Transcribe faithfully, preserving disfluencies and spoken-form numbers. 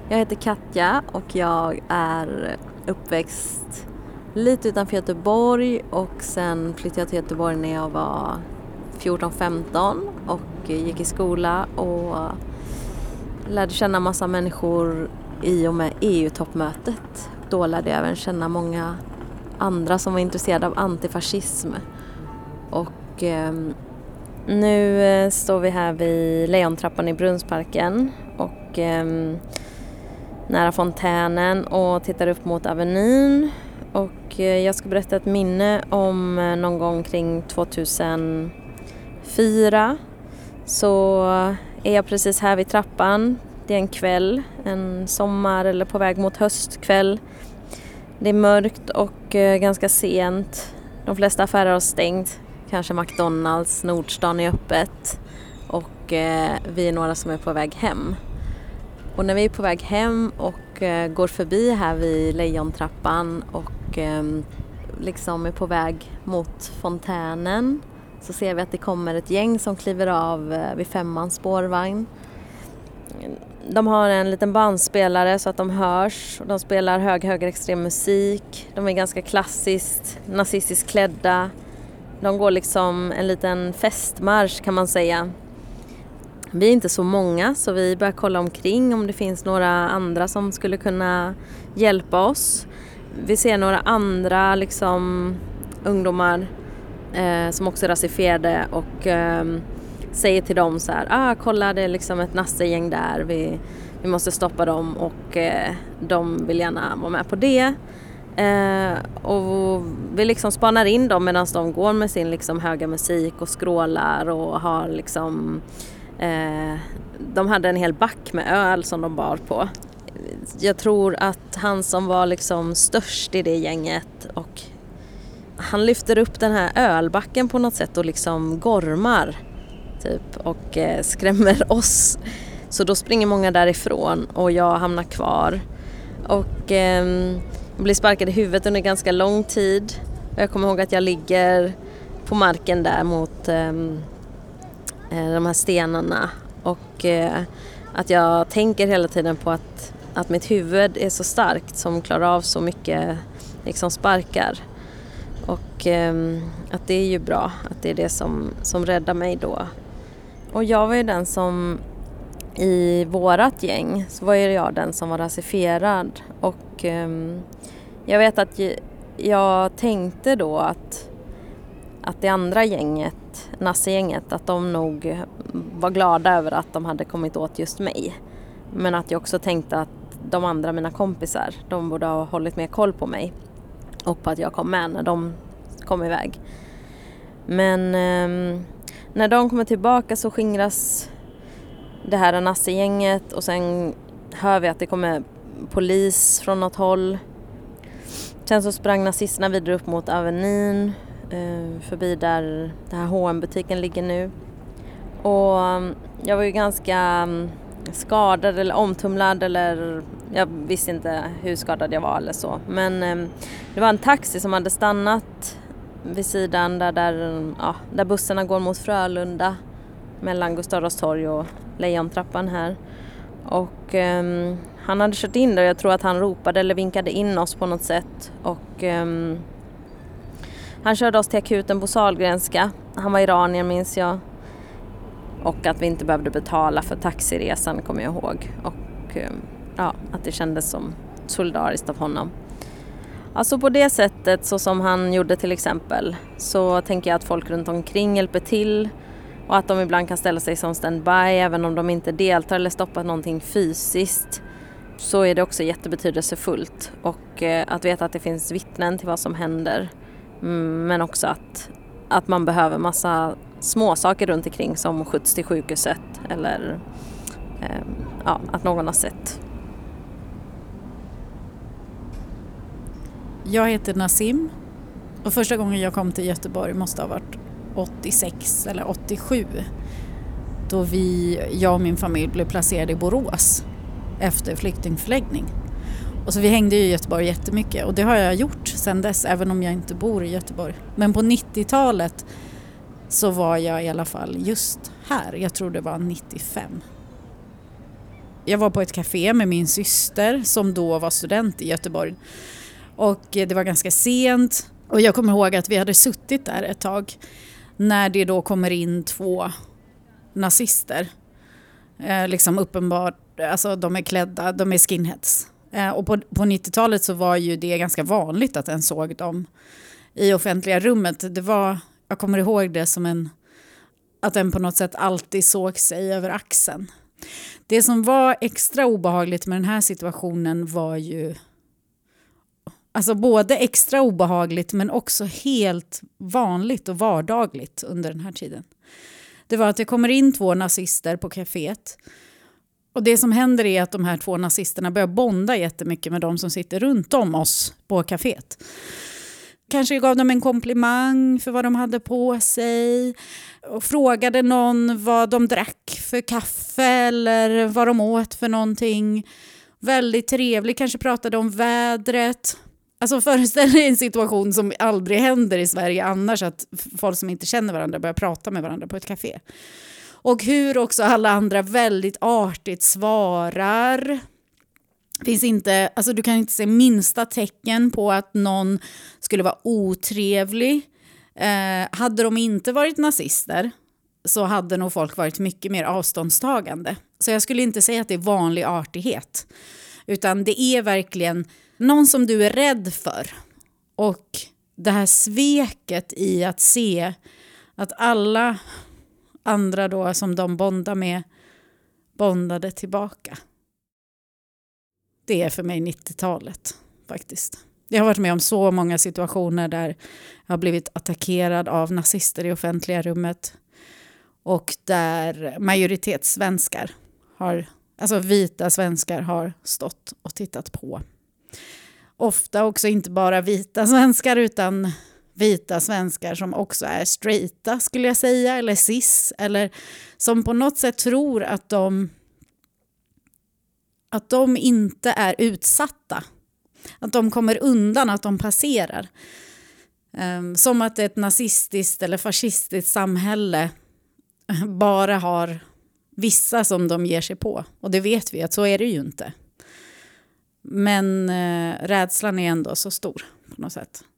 Jag heter Katja och jag är uppväxt lite utanför Göteborg och sen flyttade jag till Göteborg när jag var fjorton femton och gick i skola och lärde känna massa människor i och med E U-toppmötet. Då lärde jag även känna många andra som var intresserade av antifascism. Och eh, nu eh, står vi här vid Lejontrappan i Brunnsparken och eh, nära fontänen och tittar upp mot Avenyn. Och eh, jag ska berätta ett minne om eh, någon gång kring tvåtusenfyra. Så är jag precis här vid trappan. Det är en kväll, en sommar eller på väg mot höstkväll. Det är mörkt och eh, ganska sent. De flesta affärer har stängt. Kanske McDonalds, Nordstan är öppet. Och eh, vi är några som är på väg hem. Och när vi är på väg hem och eh, går förbi här vid Lejontrappan och eh, liksom är på väg mot fontänen så ser vi att det kommer ett gäng som kliver av eh, vid Femmans spårvagn. De har en liten bandspelare så att de hörs. De spelar hög, högerextrem musik. De är ganska klassiskt nazistiskt klädda. De går liksom en liten festmarsch kan man säga. Vi är inte så många så vi börjar kolla omkring om det finns några andra som skulle kunna hjälpa oss. Vi ser några andra liksom, ungdomar eh, som också är rasifierade och eh, säger till dem så här, ah, kolla det är liksom ett nassegäng där, vi, vi måste stoppa dem och eh, de vill gärna vara med på det. Eh, och vi liksom spanar in dem medan de går med sin liksom höga musik och skrålar och har liksom eh, de hade en hel back med öl som de bar på. Jag tror att han som var liksom störst i det gänget och han lyfter upp den här ölbacken på något sätt och liksom gormar typ och eh, skrämmer oss. Så då springer många därifrån och jag hamnar kvar och eh, blir sparkad i huvudet under ganska lång tid. Och jag kommer ihåg att jag ligger på marken där mot eh, de här stenarna och eh, att jag tänker hela tiden på att, att mitt huvud är så starkt som klarar av så mycket liksom sparkar. Och eh, att det är ju bra, att det är det som, som räddar mig då. Och jag var ju den som i vårat gäng så var ju jag den som var rasifierad och eh, jag vet att jag tänkte då att, att det andra gänget, nassegänget, att de nog var glada över att de hade kommit åt just mig. Men att jag också tänkte att de andra, mina kompisar, de borde ha hållit mer koll på mig och på att jag kom med när de kom iväg. Men eh, när de kommer tillbaka så skingras det här nassegänget och sen hör vi att det kommer polis från något håll. Sen så sprang nazisterna vidare upp mot Avenyn eh, förbi där den här H och M-butiken ligger nu. Och jag var ju ganska skadad eller omtumlad eller jag visste inte hur skadad jag var eller så. Men eh, det var en taxi som hade stannat vid sidan där, där, ja, där bussarna går mot Frölunda mellan Gustav Adolfs torg och Lejontrappan här. Och eh, han hade kört in där och jag tror att han ropade eller vinkade in oss på något sätt. Och eh, han körde oss till akuten på Sahlgrenska. Han var iranier minns jag. Och att vi inte behövde betala för taxiresan kommer jag ihåg. Och eh, ja, att det kändes som solidariskt av honom. Alltså på det sättet så som han gjorde till exempel så tänker jag att folk runt omkring hjälper till. Och att de ibland kan ställa sig som standby även om de inte deltar eller stoppar någonting fysiskt. Så är det också jättebetydelsefullt. Och eh, att veta att det finns vittnen till vad som händer. Mm, men också att, att man behöver massa små saker runt omkring som skjuts till sjukhuset. Eller eh, ja, att någon har sett. Jag heter Nassim. Och första gången jag kom till Göteborg måste ha varit åttiosex eller åttiosju då vi, jag och min familj blev placerade i Borås efter flyktingförläggning. Och så vi hängde i Göteborg jättemycket och det har jag gjort sedan dess även om jag inte bor i Göteborg. Men på nittiotalet så var jag i alla fall just här. Jag tror det var nittiofem. Jag var på ett café med min syster som då var student i Göteborg. Och det var ganska sent. Och jag kommer ihåg att vi hade suttit där ett tag. När det då kommer in två nazister. Eh, liksom uppenbart, alltså de är klädda, de är skinheads. Eh, och på, på nittiotalet så var ju det ganska vanligt att en såg dem i offentliga rummet. Det var, jag kommer ihåg det som en, att den på något sätt alltid såg sig över axeln. Det som var extra obehagligt med den här situationen var ju, alltså både extra obehagligt men också helt vanligt och vardagligt under den här tiden. Det var att det kommer in två nazister på kaféet. Och det som händer är att de här två nazisterna börjar bonda jättemycket med de som sitter runt om oss på kaféet. Kanske gav dem en komplimang för vad de hade på sig. Och frågade någon vad de drack för kaffe eller vad de åt för någonting. Väldigt trevlig, kanske pratade om vädret. Alltså föreställ dig en situation som aldrig händer i Sverige annars, att folk som inte känner varandra börjar prata med varandra på ett café. Och hur också alla andra väldigt artigt svarar. Finns inte, alltså du kan inte se minsta tecken på att någon skulle vara otrevlig. Eh, hade de inte varit nazister så hade nog folk varit mycket mer avståndstagande. Så jag skulle inte säga att det är vanlig artighet. Utan det är verkligen någon som du är rädd för. Och det här sveket i att se att alla andra då som de bondar med bondade tillbaka. Det är för mig nittiotalet faktiskt. Jag har varit med om så många situationer där jag har blivit attackerad av nazister i offentliga rummet. Och där majoritetssvenskar har, alltså vita svenskar har stått och tittat på. Ofta också inte bara vita svenskar utan vita svenskar som också är straighta skulle jag säga, eller cis, eller som på något sätt tror att de att de inte är utsatta. Att de kommer undan, att de passerar. Um, som att ett nazistiskt eller fascistiskt samhälle bara har vissa som de ger sig på. Och det vet vi att så är det ju inte. Men uh, rädslan är ändå så stor på något sätt.